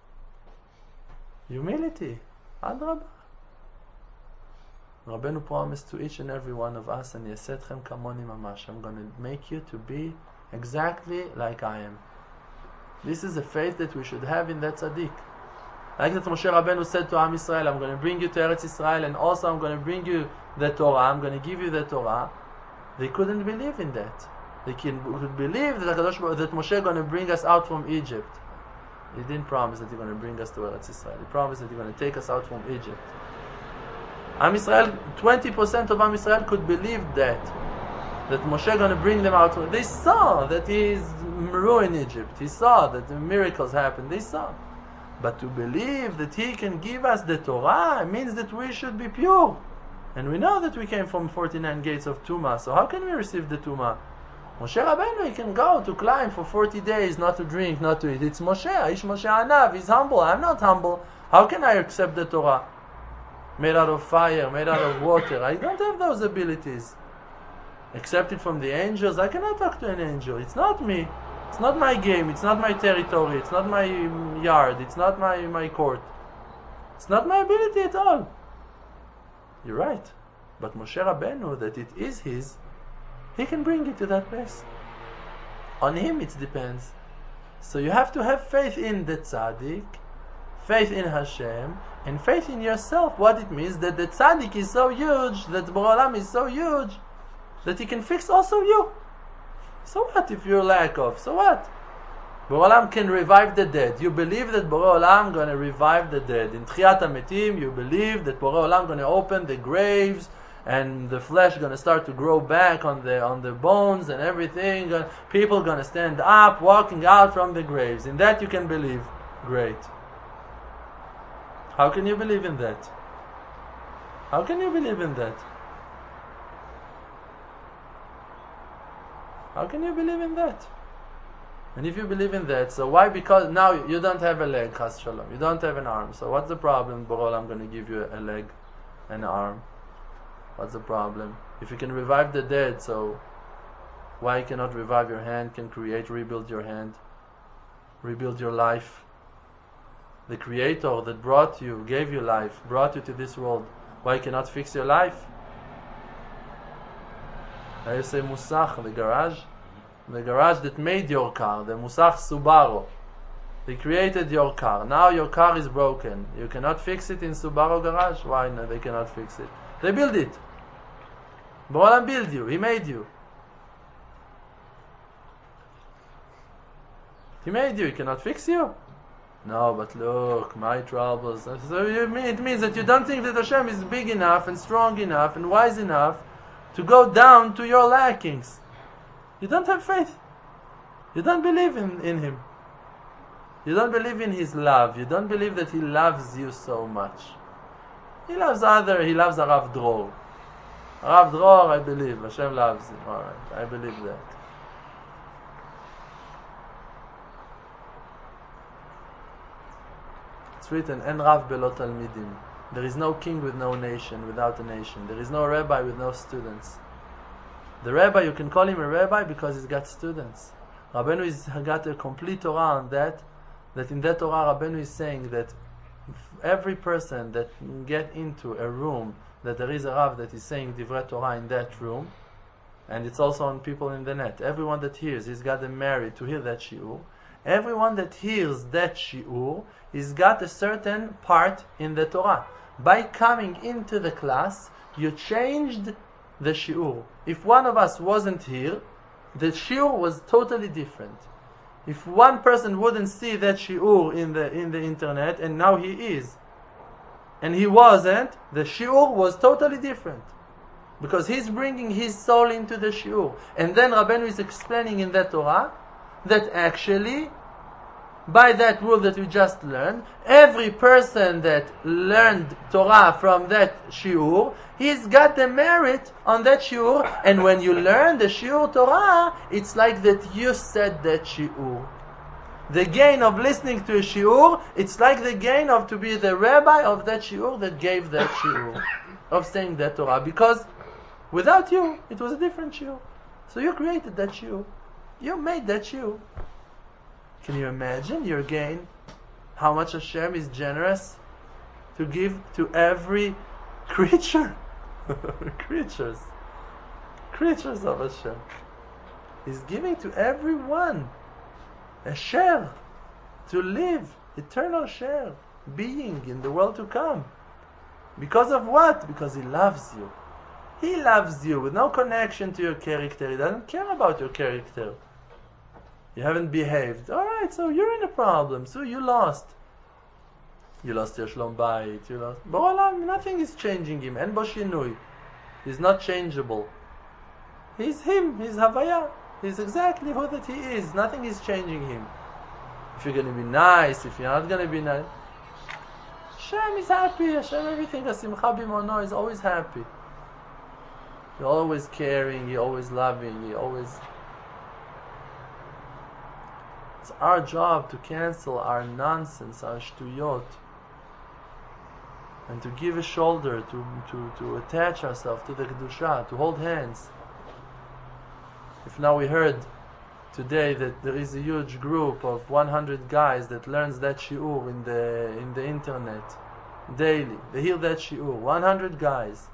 Humility. Adrabah. Rabbeinu promised to each and every one of us, and Yesetchem kamoni mamash. I'm going to make you to be exactly like I am. This is the faith that we should have in that tzaddik. Like that Moshe Rabbeinu said to Am Yisrael, I'm going to bring you to Eretz Yisrael, and also I'm going to bring you the Torah. I'm going to give you the Torah. They couldn't believe in that. They could believe that Moshe is going to bring us out from Egypt. He didn't promise that He's going to bring us to Eretz Yisrael. He promised that He's going to take us out from Egypt. Am Yisrael, 20% of Am Yisrael could believe that Moshe is going to bring them out. They saw that He is Meru in Egypt. He saw that the miracles happened. They saw. But to believe that He can give us the Torah means that we should be pure. And we know that we came from 49 gates of Tumah, so how can we receive the Tumah? Moshe Rabbeinu, he can go to climb for 40 days, not to drink, not to eat. It's Moshe, Ish Moshe Anav, he's humble. I'm not humble. How can I accept the Torah? Made out of fire, made out of water. I don't have those abilities. Accept it from the angels. I cannot talk to an angel. It's not me. It's not my game. It's not my territory. It's not my yard. It's not my court. It's not my ability at all. You're right. But Moshe Rabbeinu, that it is his, he can bring it to that place. On him it depends. So you have to have faith in the tzaddik, faith in Hashem, and faith in yourself. What it means that the tzaddik is so huge, that Borei Olam is so huge, that he can fix also you. So what if you're lack of? So what? Borei Olam can revive the dead. You believe that Borei Olam going to revive the dead. In Tchiyat HaMetim, you believe that Borei Olam going to open the graves and the flesh going to start to grow back on the bones and everything. People going to stand up, walking out from the graves. In that you can believe. Great. How can you believe in that? How can you believe in that? How can you believe in that? And if you believe in that, so why? Because now you don't have a leg, Chas Shalom. You don't have an arm. So what's the problem? Borei Olam going to give you a leg and an arm. What's the problem? If you can revive the dead, so why you cannot revive your hand, can create, rebuild your hand, rebuild your life? The Creator that brought you, gave you life, brought you to this world, why you cannot fix your life? I say Musach, the garage that made your car, the Musach Subaru. They created your car. Now your car is broken. You cannot fix it in Subaru garage? Why not? They cannot fix it. They build it. Borei Olam build you. He made you. He made you. He cannot fix you? No, but look, my troubles. So it means that you don't think that Hashem is big enough and strong enough and wise enough to go down to your lackings. You don't have faith. You don't believe in Him. You don't believe in His love. You don't believe that He loves you so much. He loves Arav Dror. Arav Dror, I believe. Hashem loves him. Alright, I believe that. It's written, En Rav Belo Talmidim. There is no king with no nation, without a nation. There is no rabbi with no students. The rabbi, you can call him a rabbi because he's got students. Rabbeinu has got a complete Torah on that in that Torah Rabbeinu is saying that every person that get into a room that there is a Rav that is saying Divrei Torah in that room, and it's also on people in the net, everyone that hears, he's got a merit to hear that shiur. Everyone that hears that shiur, he's got a certain part in the Torah. By coming into the class, you changed the shiur. If one of us wasn't here, the shiur was totally different. If one person wouldn't see that shiur in the internet, and now he is, and he wasn't, the shiur was totally different. Because he's bringing his soul into the shiur. And then Rabbeinu is explaining in that Torah that actually, by that rule that we just learned, every person that learned Torah from that shiur, he's got the merit on that shiur. And when you learn the shiur Torah, it's like that you said that shiur. The gain of listening to a shiur, it's like the gain of to be the rabbi of that shiur that gave that shiur, of saying that Torah. Because without you, it was a different shiur. So you created that shiur. You made that shiur. Can you imagine your gain? How much Hashem is generous to give to every creature. Creatures of Hashem. He's giving to everyone a share to live, eternal share, being in the world to come. Because of what? Because He loves you. He loves you with no connection to your character. He doesn't care about your character. You haven't behaved. Alright, so you're in a problem. So you lost. You lost your Shlom Bayit. You lost. Borei Olam, nothing is changing him. En bo shinui. He's not changeable. He's him. He's Havaya. He's exactly who that he is. Nothing is changing him. if you're going to be nice, if you're not going to be nice. Hashem is happy. Hashem, everything. Simcha b'mono is always happy. You're always caring. You're always loving. You're always. It's our job to cancel our nonsense, our shtuyot, and to give a shoulder, to attach ourselves to the kedusha, to hold hands. If now we heard today that there is a huge group of 100 guys that learns that shiur in the internet daily. They hear that shiur. 100 guys.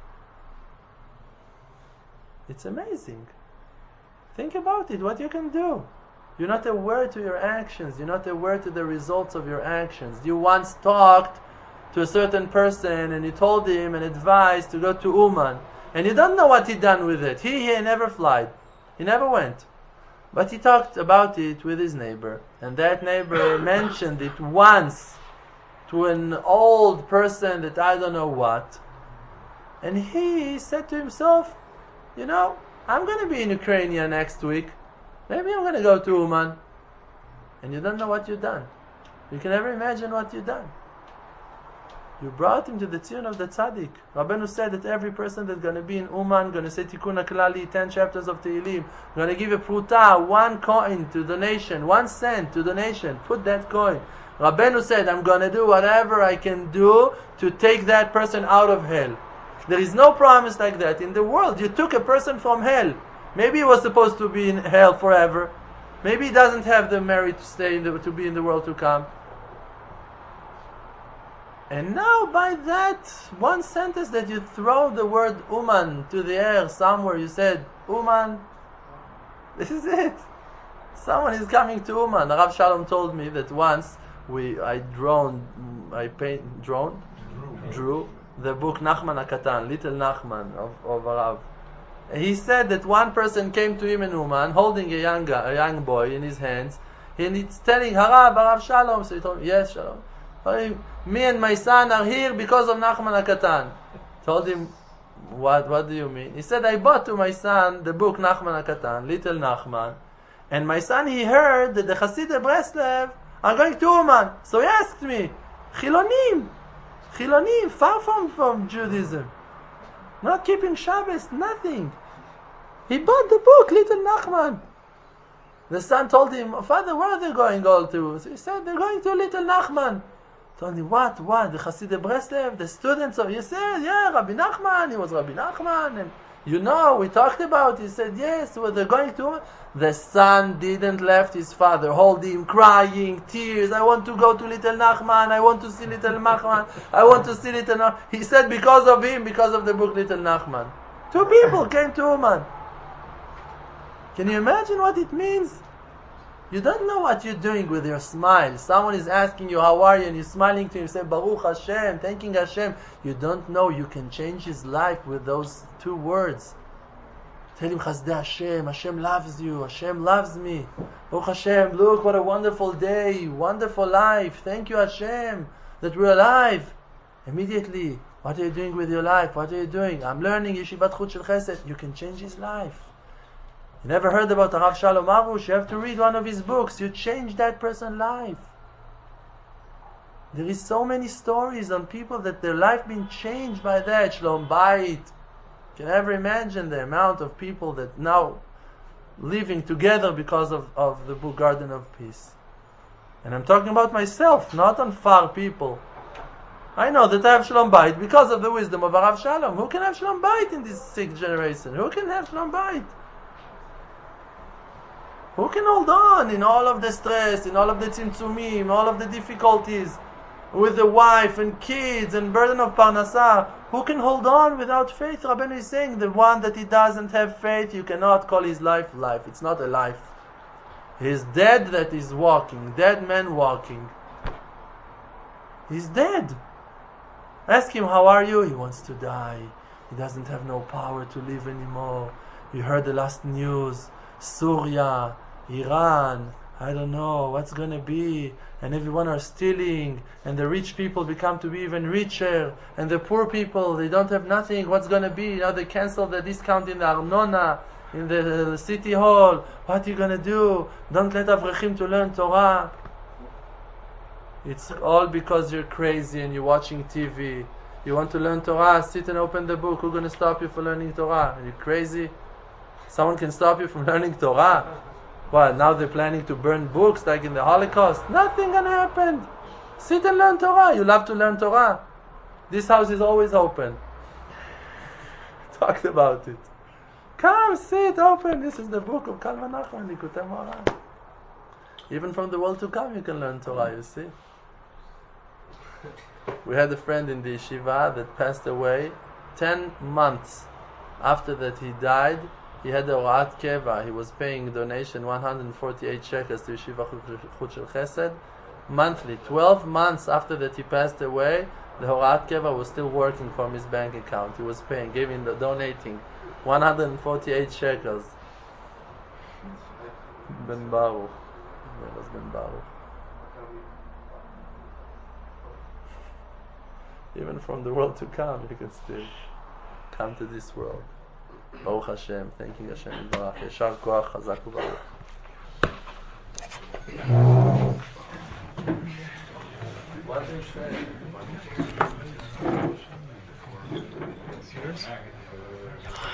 It's amazing. Think about it, what you can do. You're not aware to your actions. You're not aware to the results of your actions. You once talked to a certain person and you told him an advice to go to Uman. And you don't know what he done with it. He never flied. He never went. But he talked about it with his neighbor. And that neighbor mentioned it once to an old person that I don't know what. And he said to himself, you know, I'm going to be in Ukraine next week. Maybe I'm going to go to Uman. And you don't know what you've done. You can never imagine what you've done. You brought him to the tzion of the tzaddik. Rabbeinu said that every person that's going to be in Uman, going to say Tikkun HaKlali, 10 chapters of Tehillim, going to give a pruta, 1 coin to donation, 1 cent to donation, put that coin. Rabbeinu said, I'm going to do whatever I can do to take that person out of hell. There is no promise like that in the world. You took a person from hell. Maybe he was supposed to be in hell forever. Maybe he doesn't have the merit to stay to be in the world to come. And now by that one sentence that you throw the word Uman to the air somewhere, you said, Uman, this is it. Someone is coming to Uman. Rav Shalom told me that once drew the book Nachman HaKatan, Little Nachman of Rav. He said that one person came to him in Uman holding a young boy in his hands, and he's telling Harav Shalom. So he told him, yes, Shalom. Me and my son are here because of Nachman HaKatan. Told him, what do you mean? He said, I bought to my son the book Nachman HaKatan, Little Nachman, and my son, he heard that the Hasidim Breslev are going to Uman. So he asked me, Chilonim, far from Judaism, not keeping Shabbos, nothing. He bought the book, Little Nachman. The son told him, Father, where are they going all to? So he said, they're going to Little Nachman. Told him, what? The Hasidim Breslev, the students of, he said, yeah, Rabbi Nachman, he was Rabbi Nachman, and you know, we talked about it. He said, yes, well, they're going to. The son didn't left his father, holding him, crying, tears, I want to go to Little Nachman, I want to see Little Nachman, I want to see Little Nachman. He said, because of him, because of the book Little Nachman. 2 people came to Uman. Can you imagine what it means? You don't know what you're doing with your smile. Someone is asking you, how are you? And you're smiling to him, you say, Baruch Hashem, thanking Hashem. You don't know you can change his life with those 2 words. Tell him, Chazdei Hashem, Hashem loves you, Hashem loves me. Baruch Hashem, look what a wonderful day, wonderful life. Thank you Hashem that we're alive. Immediately, what are you doing with your life? What are you doing? I'm learning Yeshivat Chut Shel Chesed. You can change his life. You never heard about Rav Shalom Arush? You have to read one of his books. You change that person's life. There is so many stories on people that their life been changed by that. Shalom Bayit. You can never imagine the amount of people that now living together because of the book Garden of Peace. And I'm talking about myself, not on far people. I know that I have Shalom Bayit because of the wisdom of Rav Shalom. Who can have Shalom Bayit in this 6th generation? Who can have Shalom Bayit? Who can hold on in all of the stress, in all of the tzimtzumim, all of the difficulties with the wife and kids and burden of parnasah? Who can hold on without faith? Rabbeinu is saying the one that he doesn't have faith, you cannot call his life life. It's not a life. He's dead that is walking, dead man walking. He's dead. Ask him, how are you? He wants to die. He doesn't have no power to live anymore. You heard the last news. Syria, Iran, I don't know what's going to be, and everyone are stealing, and the rich people become to be even richer, and the poor people, they don't have nothing. What's going to be? Now they cancel the discount in the Arnona, in the city hall. What are you going to do? Don't let Avrechim to learn Torah. It's all because you're crazy and you're watching TV. You want to learn Torah, sit and open the book. Who's going to stop you from learning Torah? Are you crazy? Someone can stop you from learning Torah? What, now they're planning to burn books like in the Holocaust? Nothing can happen. Sit and learn Torah. You love to learn Torah. This house is always open. Talked about it. Come, sit, open. This is the book of Kal Nachman, Likutei Moharan. Even from the world to come you can learn Torah, you see. We had a friend in the yeshiva that passed away 10 months after that he died. He had a Horat Keva. He was paying donation 148 shekels to Yeshiva Chut Shel Chesed monthly. 12 months after that he passed away, the Horat Keva was still working from his bank account. He was paying, donating 148 shekels. Ben Baruch. That was Ben Baruch. Even from the world to come, you can still come to this world. Baruch Hashem, thanking Hashem Yitbarach. Yeshar Koach, Chazak u'Baruch. What did you say? It's yours?